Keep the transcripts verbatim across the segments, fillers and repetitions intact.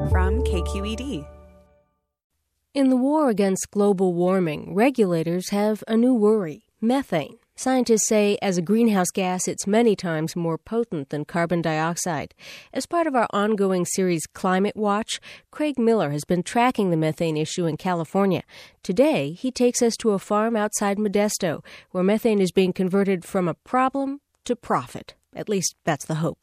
from K Q E D. In the war against global warming, regulators have a new worry: methane. Scientists say as a greenhouse gas, it's many times more potent than carbon dioxide. As part of our ongoing series Climate Watch, Craig Miller has been tracking the methane issue in California. Today, he takes us to a farm outside Modesto, where methane is being converted from a problem to profit. At least that's the hope.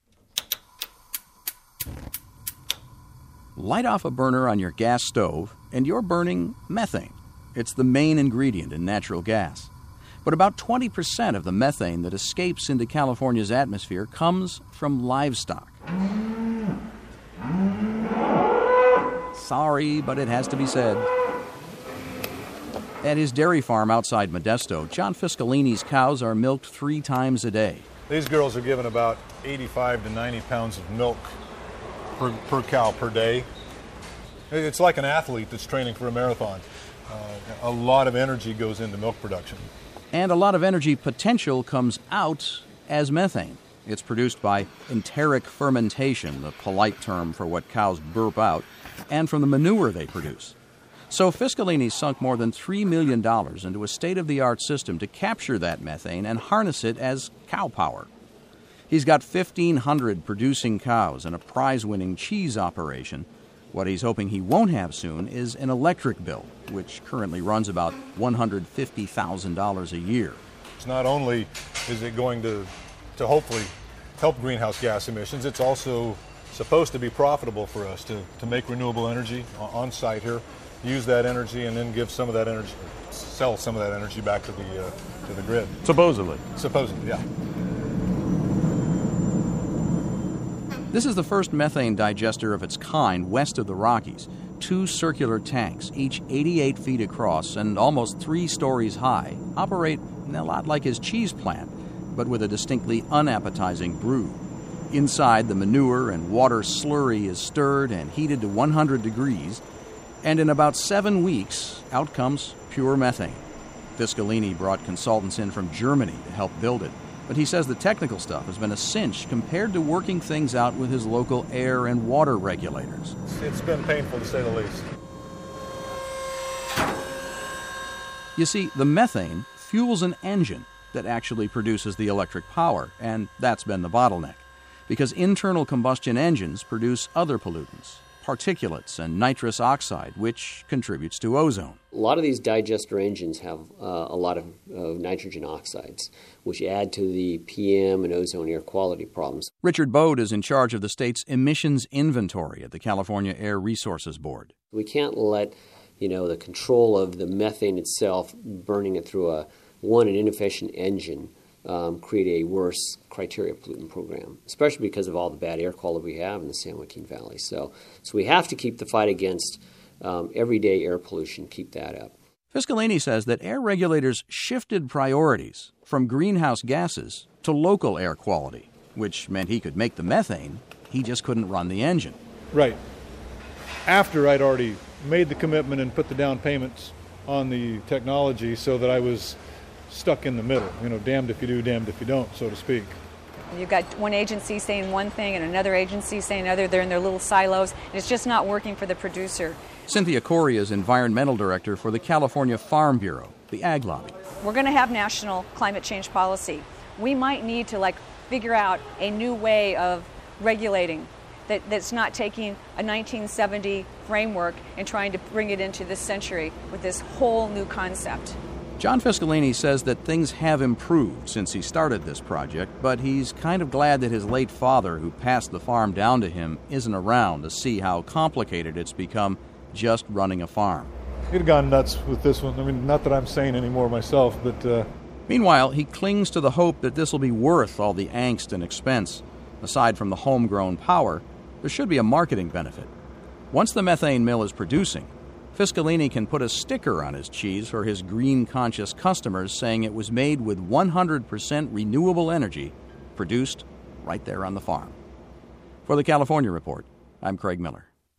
Light off a burner on your gas stove, and you're burning methane. It's the main ingredient in natural gas. But about twenty percent of the methane that escapes into California's atmosphere comes from livestock. Sorry, but it has to be said. At his dairy farm outside Modesto, John Fiscalini's cows are milked three times a day. These girls are given about eighty-five to ninety pounds of milk per, per cow per day. It's like an athlete that's training for a marathon. Uh, a lot of energy goes into milk production. And a lot of energy potential comes out as methane. It's produced by enteric fermentation, the polite term for what cows burp out, and from the manure they produce. So Fiscalini sunk more than three million dollars into a state-of-the-art system to capture that methane and harness it as cow power. He's got fifteen hundred producing cows and a prize-winning cheese operation. What he's hoping he won't have soon is an electric bill, which currently runs about one hundred fifty thousand dollars a year. It's not only is it going to, to hopefully help greenhouse gas emissions, it's also supposed to be profitable for us to, to make renewable energy on site here, use that energy, and then give some of that energy, sell some of that energy back to the, uh, to the grid. Supposedly. Supposedly, yeah. This is the first methane digester of its kind west of the Rockies. Two circular tanks, each eighty-eight feet across and almost three stories high, operate a lot like his cheese plant, but with a distinctly unappetizing brew. Inside, the manure and water slurry is stirred and heated to one hundred degrees, and in about seven weeks, out comes pure methane. Fiscalini brought consultants in from Germany to help build it, but he says the technical stuff has been a cinch compared to working things out with his local air and water regulators. It's been painful, to say the least. You see, the methane fuels an engine that actually produces the electric power, and that's been the bottleneck, because internal combustion engines produce other pollutants, particulates and nitrous oxide, which contributes to ozone. A lot of these digester engines have uh, a lot of uh, nitrogen oxides, which add to the P M and ozone air quality problems. Richard Bode is in charge of the state's emissions inventory at the California Air Resources Board. We can't let, you know, the control of the methane itself, burning it through a one an inefficient engine, Um, create a worse criteria pollutant program, especially because of all the bad air quality we have in the San Joaquin Valley. So, so we have to keep the fight against um, everyday air pollution, keep that up. Fiscalini says that air regulators shifted priorities from greenhouse gases to local air quality, which meant he could make the methane, he just couldn't run the engine. Right. After I'd already made the commitment and put the down payments on the technology, so that I was stuck in the middle, you know, damned if you do, damned if you don't, so to speak. You've got one agency saying one thing and another agency saying another. They're in their little silos, and it's just not working for the producer. Cynthia Corey is environmental director for the California Farm Bureau, the ag lobby. We're going to have national climate change policy. We might need to, like, figure out a new way of regulating that, that's not taking a nineteen seventy framework and trying to bring it into this century with this whole new concept. John Fiscalini says that things have improved since he started this project, but he's kind of glad that his late father, who passed the farm down to him, isn't around to see how complicated it's become just running a farm. You'd have gone nuts with this one. I mean, not that I'm sane anymore myself, but... Uh... Meanwhile, he clings to the hope that this will be worth all the angst and expense. Aside from the homegrown power, there should be a marketing benefit. Once the methane mill is producing, Fiscalini can put a sticker on his cheese for his green-conscious customers saying it was made with one hundred percent renewable energy produced right there on the farm. For the California Report, I'm Craig Miller.